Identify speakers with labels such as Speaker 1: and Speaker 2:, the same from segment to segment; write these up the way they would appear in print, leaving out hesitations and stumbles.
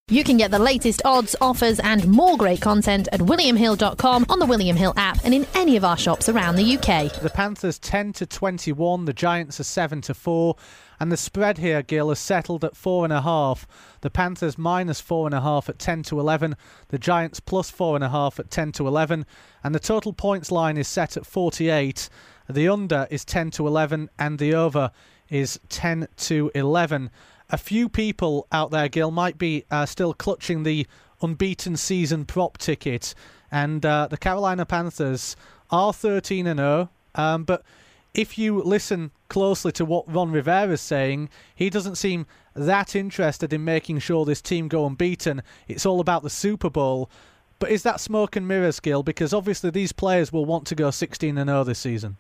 Speaker 1: You can get the latest odds, offers and more great content at williamhill.com, on the William Hill app and in any of our shops around the UK.
Speaker 2: The Panthers 10-21, the Giants are 7-4, and the spread here, Gil, has settled at 4.5. The Panthers minus 4.5 at 10-11, the Giants plus 4.5 at 10-11, and the total points line is set at 48. The under is 10-11 and the over is 10-11. A few people out there, Gil, might be still clutching the unbeaten season prop ticket, and the Carolina Panthers are 13-0, but if you listen closely to what Ron Rivera is saying, he doesn't seem that interested in making sure this team go unbeaten. It's all about the Super Bowl. But is that smoke and mirrors, Gil? Because obviously these players will want to go 16-0 this season.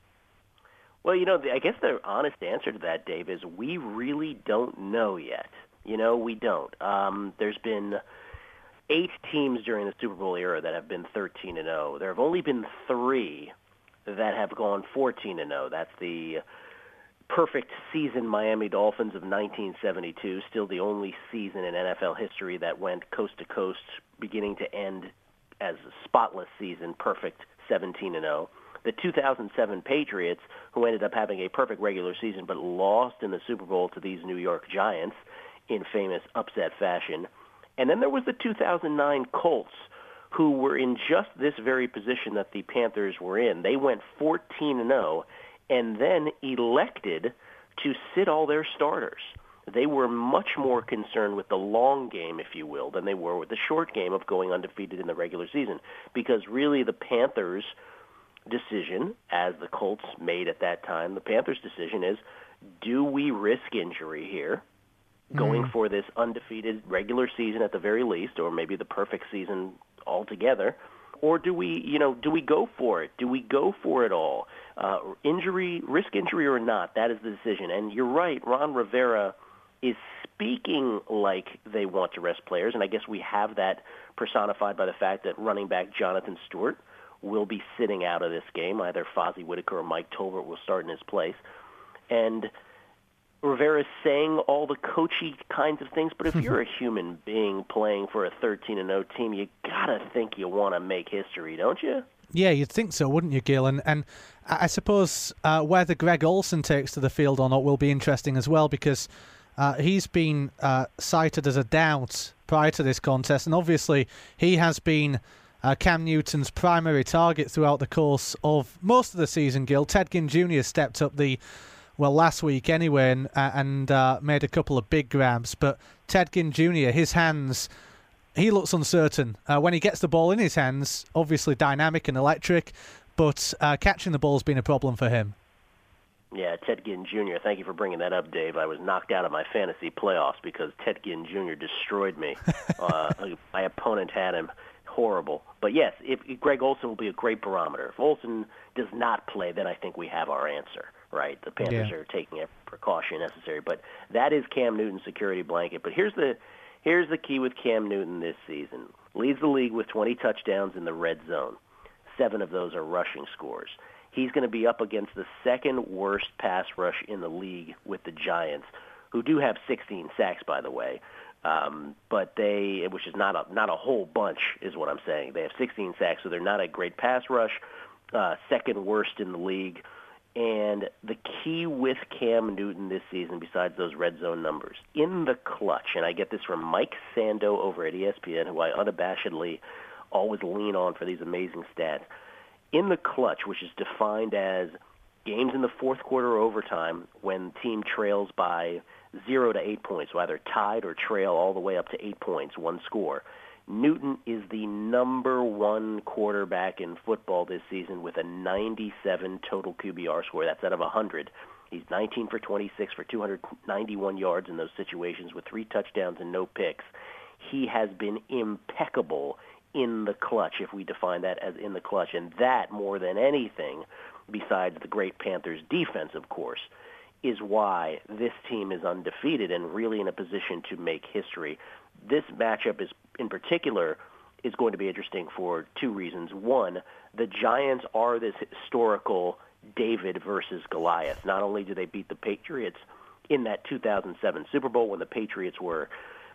Speaker 3: Well, I guess the honest answer to that, Dave, is we really don't know yet. We don't. There's been 8 teams during the Super Bowl era that have been 13-0. There have only been 3 that have gone 14-0. That's the perfect season Miami Dolphins of 1972, still the only season in NFL history that went coast to coast, beginning to end as a spotless season, perfect 17-0. The 2007 Patriots, who ended up having a perfect regular season but lost in the Super Bowl to these New York Giants in famous upset fashion. And then there was the 2009 Colts, who were in just this very position that the Panthers were in. They went 14-0 and then elected to sit all their starters. They were much more concerned with the long game, if you will, than they were with the short game of going undefeated in the regular season, because really the Panthers' decision, as the Colts made at that time, the Panthers' decision is, do we risk injury here, going for this undefeated regular season at the very least, or maybe the perfect season altogether, or do we go for it? Do we go for it all? Risk injury or not, that is the decision. And you're right, Ron Rivera is speaking like they want to rest players, and I guess we have that personified by the fact that running back Jonathan Stewart will be sitting out of this game. Either Fozzie Whitaker or Mike Tolbert will start in his place. And Rivera's saying all the coachy kinds of things, but if you're a human being playing for a 13-0 team, you gotta think you want to make history, don't you?
Speaker 2: Yeah, you'd think so, wouldn't you, Gil? And I suppose whether Greg Olsen takes to the field or not will be interesting as well, because he's been cited as a doubt prior to this contest, and obviously he has been Cam Newton's primary target throughout the course of most of the season, Gil. Ted Ginn Jr. stepped up last week anyway, and made a couple of big grabs. But Ted Ginn Jr., his hands, he looks uncertain. When he gets the ball in his hands, obviously dynamic and electric, but catching the ball has been a problem for him.
Speaker 3: Yeah, Ted Ginn Jr., thank you for bringing that up, Dave. I was knocked out of my fantasy playoffs because Ted Ginn Jr. destroyed me. My opponent had him. Horrible. But yes, if Greg Olsen will be a great barometer. If Olsen does not play, then I think we have our answer, right? The Panthers are taking every precaution necessary. But that is Cam Newton's security blanket. But here's the key with Cam Newton this season. Leads the league with 20 touchdowns in the red zone. 7 of those are rushing scores. He's going to be up against the second worst pass rush in the league with the Giants, who do have 16 sacks, by the way. But which is not a whole bunch, is what I'm saying. They have 16 sacks, so they're not a great pass rush, second worst in the league. And the key with Cam Newton this season, besides those red zone numbers, in the clutch, and I get this from Mike Sando over at ESPN, who I unabashedly always lean on for these amazing stats. In the clutch, which is defined as games in the fourth quarter or overtime when team trails by 0 to 8 points, so either tied or trail all the way up to 8 points, one score. Newton is the number 1 quarterback in football this season with a 97 total QBR score. That's out of 100. He's 19 for 26 for 291 yards in those situations with 3 touchdowns and no picks. He has been impeccable in the clutch, if we define that as in the clutch, and that, more than anything, besides the great Panthers defense, of course, is why this team is undefeated and really in a position to make history. This matchup in particular is going to be interesting for 2 reasons. One, the Giants are this historical David versus Goliath. Not only do they beat the Patriots in that 2007 Super Bowl when the Patriots were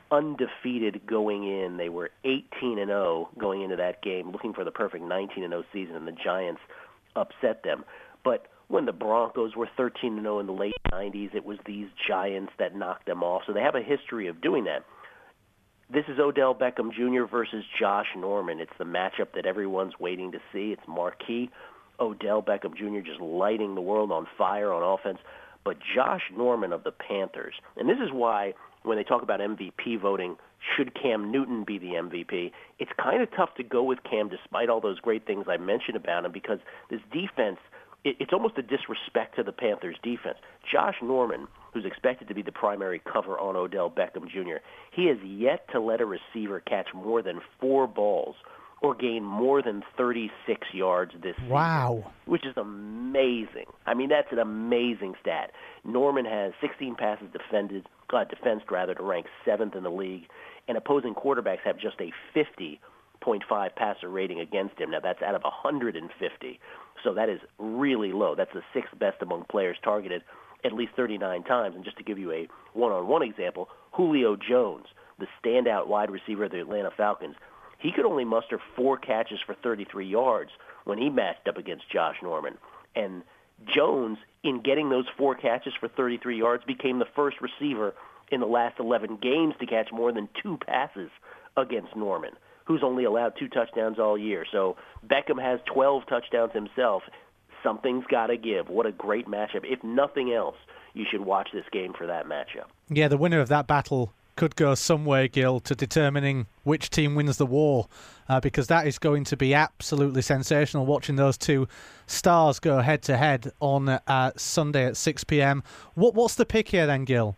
Speaker 3: undefeated going in. They were 18-0 going into that game, looking for the perfect 19-0 season, and the Giants upset them. But when the Broncos were 13-0 in the late 90s, it was these Giants that knocked them off. So they have a history of doing that. This is Odell Beckham Jr. versus Josh Norman. It's the matchup that everyone's waiting to see. It's marquee. Odell Beckham Jr. just lighting the world on fire on offense. But Josh Norman of the Panthers, and this is why when they talk about MVP voting, should Cam Newton be the MVP, it's kind of tough to go with Cam despite all those great things I mentioned about him, because this defense, it's almost a disrespect to the Panthers' defense. Josh Norman, who's expected to be the primary cover on Odell Beckham Jr., he has yet to let a receiver catch more than 4 balls or gain more than 36 yards this season.
Speaker 2: Wow.
Speaker 3: Which is amazing. I mean, that's an amazing stat. Norman has 16 passes defensed to rank 7th in the league, and opposing quarterbacks have just a 50.5 passer rating against him. Now, that's out of 150, so that is really low. That's the 6th best among players targeted at least 39 times. And just to give you a one-on-one example, Julio Jones, the standout wide receiver of the Atlanta Falcons, he could only muster 4 catches for 33 yards when he matched up against Josh Norman. And Jones, in getting those 4 catches for 33 yards, became the first receiver in the last 11 games to catch more than 2 passes against Norman, who's only allowed 2 touchdowns all year. So Beckham has 12 touchdowns himself. Something's got to give. What a great matchup. If nothing else, you should watch this game for that matchup.
Speaker 2: Yeah, the winner of that battle could go some way, Gil, to determining which team wins the war, because that is going to be absolutely sensational, watching those two stars go head-to-head on Sunday at 6 p.m. What's the pick here then, Gil?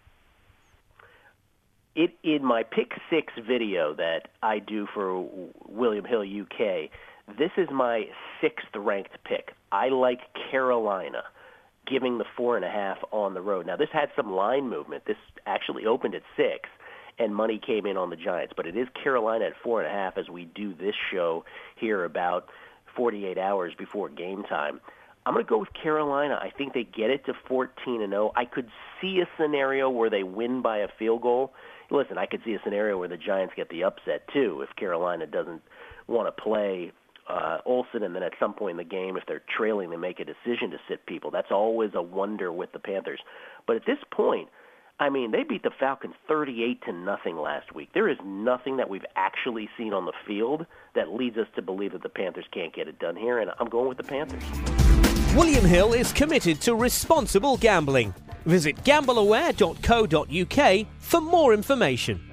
Speaker 3: In my Pick 6 video that I do for William Hill UK, this is my 6th ranked pick. I like Carolina giving the 4.5 on the road. Now, this had some line movement. This actually opened at 6, and money came in on the Giants. But it is Carolina at 4.5 as we do this show here about 48 hours before game time. I'm going to go with Carolina. I think they get it to 14-0. I could see a scenario where they win by a field goal. Listen, I could see a scenario where the Giants get the upset, too, if Carolina doesn't want to play Olsen, and then at some point in the game, if they're trailing, they make a decision to sit people. That's always a wonder with the Panthers. But at this point, I mean, they beat the Falcons 38-0 last week. There is nothing that we've actually seen on the field that leads us to believe that the Panthers can't get it done here, and I'm going with the Panthers.
Speaker 4: William Hill is committed to responsible gambling. Visit gambleaware.co.uk for more information.